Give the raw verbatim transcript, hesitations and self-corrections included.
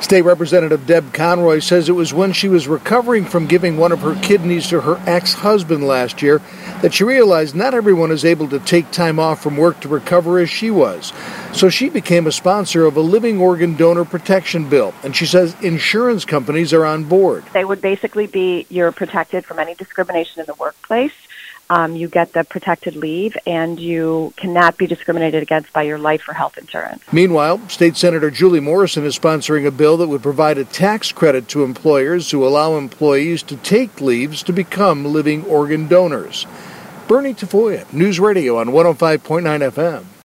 State Representative Deb Conroy says it was when she was recovering from giving one of her kidneys to her ex-husband last year that she realized not everyone is able to take time off from work to recover as she was. So she became a sponsor of a living organ donor protection bill, and she says insurance companies are on board. They would basically be, you're protected from any discrimination in the workplace. Um, you get the protected leave, and you cannot be discriminated against by your life or health insurance. Meanwhile, State Senator Julie Morrison is sponsoring a bill that would provide a tax credit to employers who allow employees to take leaves to become living organ donors. Bernie Tafoya, News Radio on one oh five point nine F M.